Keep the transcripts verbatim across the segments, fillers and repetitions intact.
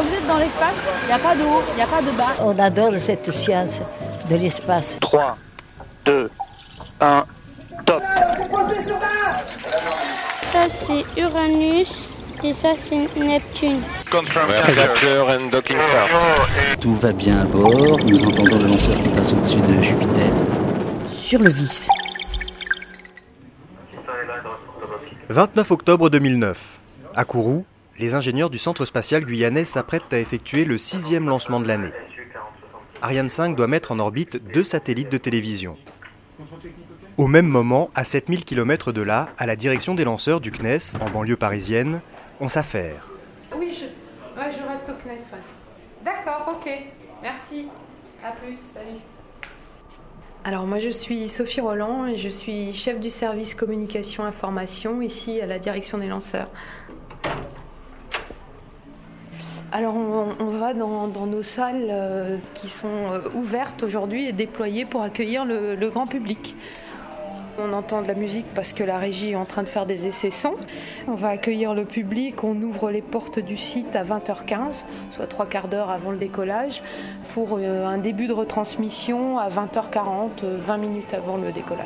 Quand vous êtes dans l'espace, il n'y a pas de haut, il n'y a pas de bas. On adore cette science de l'espace. trois, deux, un, top. Ça c'est Uranus et ça c'est Neptune. Vector and docking start. Tout va bien à bord, nous entendons le lanceur qui passe au-dessus de Jupiter. Sur le vif. vingt-neuf octobre deux mille neuf. À Kourou, les ingénieurs du centre spatial guyanais s'apprêtent à effectuer le sixième lancement de l'année. Ariane cinq doit mettre en orbite deux satellites de télévision. Au même moment, à sept mille kilomètres de là, à la direction des lanceurs du C N E S, en banlieue parisienne, on s'affaire. Oui, je, ouais, je reste au C N E S, ouais. D'accord, ok. Merci. À plus, salut. Alors moi je suis Sophie Roland et je suis chef du service communication information ici à la direction des lanceurs. Alors on, on va dans, dans nos salles euh, qui sont euh, ouvertes aujourd'hui et déployées pour accueillir le, le grand public. On entend de la musique parce que la régie est en train de faire des essais son. On va accueillir le public, on ouvre les portes du site à vingt heures quinze, soit trois quarts d'heure avant le décollage, pour un début de retransmission à vingt heures quarante, vingt minutes avant le décollage.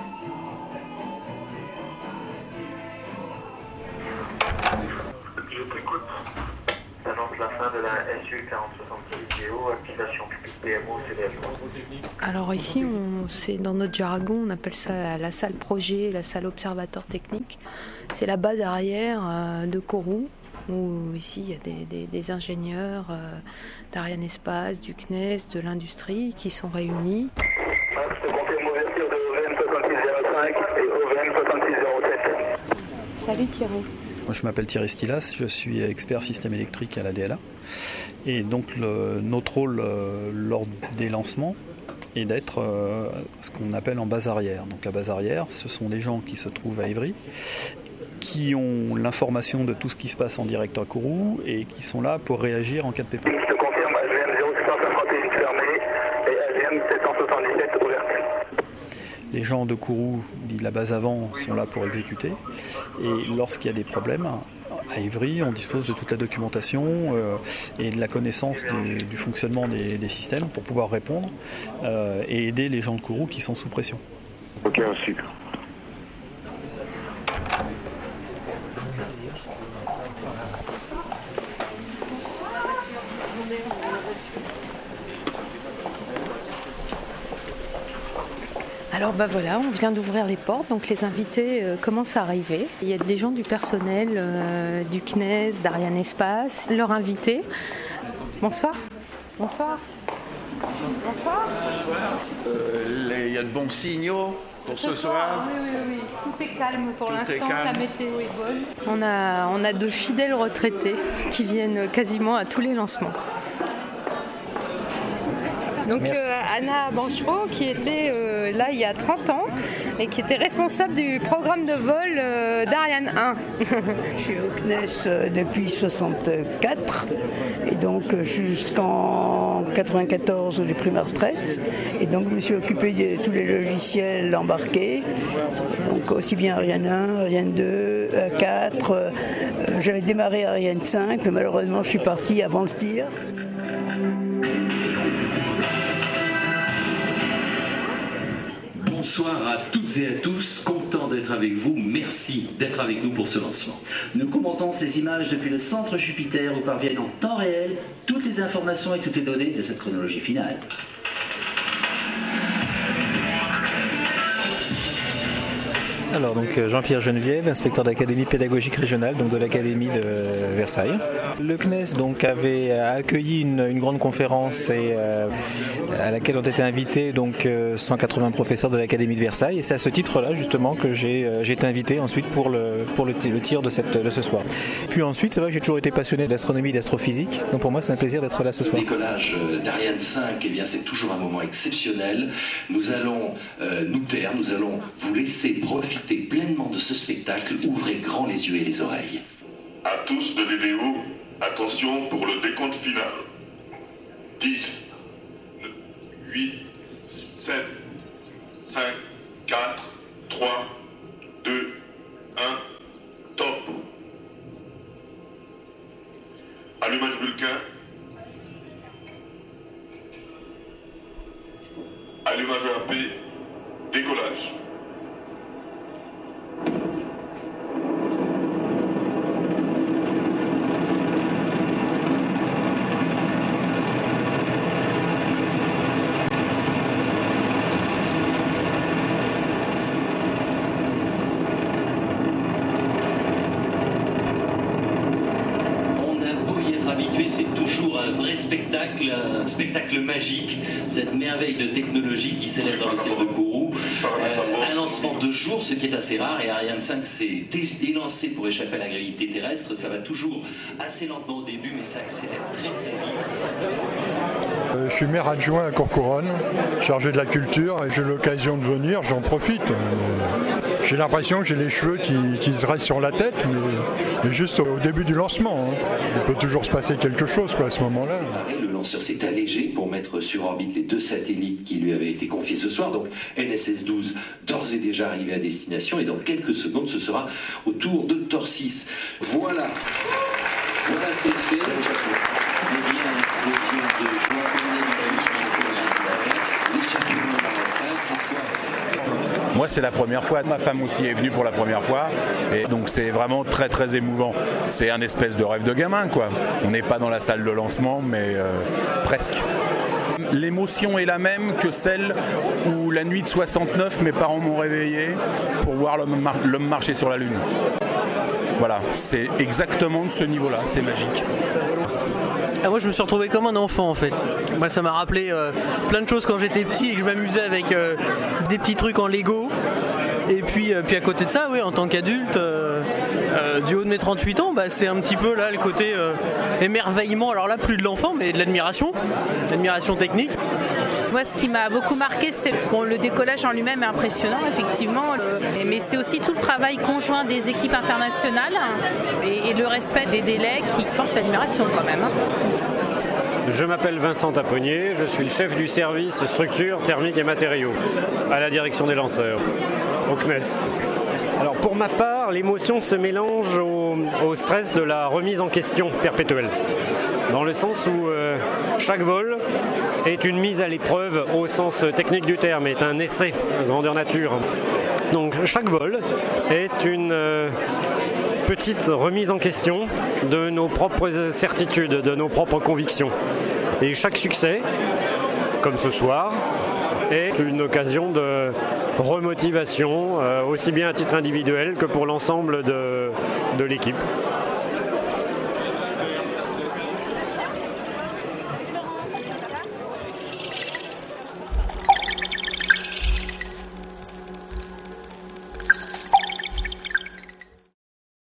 Je t'écoute. J'annonce la fin de la S U quarante soixante-six G O, activation publique P M O, C D F. Alors ici, on, c'est dans notre jargon, on appelle ça la, la salle projet, la salle observateur technique. C'est la base arrière euh, de Kourou, où ici il y a des, des, des ingénieurs euh, d'Ariane Espace, du C N E S, de l'industrie qui sont réunis. Je te confirme l'ouverture de O V M soixante-six zéro cinq et O V M soixante-six zéro sept. Salut Thierry. Moi, je m'appelle Thierry Stilas, je suis expert système électrique à la D L A. Et donc le, notre rôle euh, lors des lancements est d'être euh, ce qu'on appelle en base arrière. Donc la base arrière, ce sont des gens qui se trouvent à Évry, qui ont l'information de tout ce qui se passe en direct à Kourou et qui sont là pour réagir en cas de pépin. Je te confirme A G M zéro six cent cinquante et un fermé et A G M sept cent soixante-dix-sept ouvert. Les gens de Kourou, dit la base avant, sont là pour exécuter. Et lorsqu'il y a des problèmes, à Évry, on dispose de toute la documentation euh, et de la connaissance du, du fonctionnement des, des systèmes pour pouvoir répondre euh, et aider les gens de Kourou qui sont sous pression. Ok, reçu. Alors bah voilà, on vient d'ouvrir les portes, donc les invités euh, commencent à arriver. Il y a des gens du personnel euh, du C N E S, d'Ariane Espace, leurs invités. Bonsoir. Bonsoir. Bonsoir. Euh, il y a de bons signaux pour ce, ce soir. soir. Oui, oui, oui. Tout est calme pour Tout l'instant, la météo est bonne. On On a, on a de fidèles retraités qui viennent quasiment à tous les lancements. Donc euh, Anna Banchereau qui était euh, là il y a trente ans et qui était responsable du programme de vol euh, d'Ariane un. Je suis au C N E S depuis soixante-quatre et donc jusqu'en quatre-vingt-quatorze j'ai pris ma retraite et donc je me suis occupé de tous les logiciels embarqués, donc aussi bien Ariane un, Ariane deux, quatre, euh, j'avais démarré Ariane cinq mais malheureusement je suis parti avant le tir. Bonsoir à toutes et à tous, content d'être avec vous, merci d'être avec nous pour ce lancement. Nous commentons ces images depuis le centre Jupiter où parviennent en temps réel toutes les informations et toutes les données de cette chronologie finale. Alors donc Jean-Pierre Geneviève, inspecteur d'académie pédagogique régionale, donc de l'académie de Versailles. Le C N E S donc avait accueilli une, une grande conférence et, euh, à laquelle ont été invités donc cent quatre-vingts professeurs de l'académie de Versailles et c'est à ce titre-là justement que j'ai, euh, j'ai été invité ensuite pour le pour le, le tir de cette de ce soir. Puis ensuite c'est vrai que j'ai toujours été passionné d'astronomie et d'astrophysique, donc pour moi c'est un plaisir d'être là ce soir. Le décollage d'Ariane cinq, eh bien c'est toujours un moment exceptionnel. Nous allons euh, nous taire, nous allons vous laisser profiter pleinement de ce spectacle. Ouvrez grand les yeux et les oreilles. À tous de l'E D O, attention pour le décompte final. dix, huit, sept, cinq, quatre, trois, deux, un, top. Allumage Vulcain. Allumage A P. Décollage. C'est toujours un vrai spectacle, un spectacle magique, cette merveille de technologie qui s'élève dans le ciel de Kourou. Euh, un lancement de jour, ce qui est assez rare, et Ariane cinq s'est élancé pour échapper à la gravité terrestre. Ça va toujours assez lentement au début, mais ça accélère très très vite. Euh, je suis maire adjoint à Courcouronnes, chargé de la culture, et j'ai l'occasion de venir, j'en profite. J'ai l'impression que j'ai les cheveux qui, qui se restent sur la tête, mais, mais juste au début du lancement. Hein. Il peut toujours se passer quelque chose quoi, à ce moment-là. Le lanceur s'est allégé pour mettre sur orbite les deux satellites qui lui avaient été confiés ce soir. Donc N S S douze, d'ores et déjà arrivé à destination, et dans quelques secondes, ce sera au tour de Torsis. Voilà, voilà c'est fait. Eh bien, l'explosion de joie l'échappement dans la salle, cette fois. Moi, c'est la première fois. Ma femme aussi est venue pour la première fois. Et donc, c'est vraiment très, très émouvant. C'est un espèce de rêve de gamin, quoi. On n'est pas dans la salle de lancement, mais euh, presque. L'émotion est la même que celle où la nuit de soixante-neuf, mes parents m'ont réveillé pour voir l'homme, mar- l'homme marcher sur la Lune. Voilà, c'est exactement de ce niveau-là. C'est magique. Ah, moi je me suis retrouvé comme un enfant en fait. Moi ça m'a rappelé euh, plein de choses quand j'étais petit et que je m'amusais avec euh, des petits trucs en Lego. Et puis, euh, puis à côté de ça, oui, en tant qu'adulte, euh, euh, du haut de mes trente-huit ans, bah, c'est un petit peu là le côté euh, émerveillement, alors là plus de l'enfant mais de l'admiration, l'admiration technique. Moi, ce qui m'a beaucoup marqué, c'est bon, le décollage en lui-même est impressionnant, effectivement, le, mais c'est aussi tout le travail conjoint des équipes internationales et, et le respect des délais qui force l'admiration quand même. Hein. Je m'appelle Vincent Taponnier, je suis le chef du service structure, thermique et matériaux à la direction des lanceurs, au C N E S. Alors pour ma part, l'émotion se mélange au, au stress de la remise en question perpétuelle, dans le sens où euh, chaque vol est une mise à l'épreuve au sens technique du terme, est un essai grandeur nature. Donc chaque vol est une euh, petite remise en question de nos propres certitudes, de nos propres convictions. Et chaque succès, comme ce soir, est une occasion de remotivation, euh, aussi bien à titre individuel que pour l'ensemble de, de l'équipe.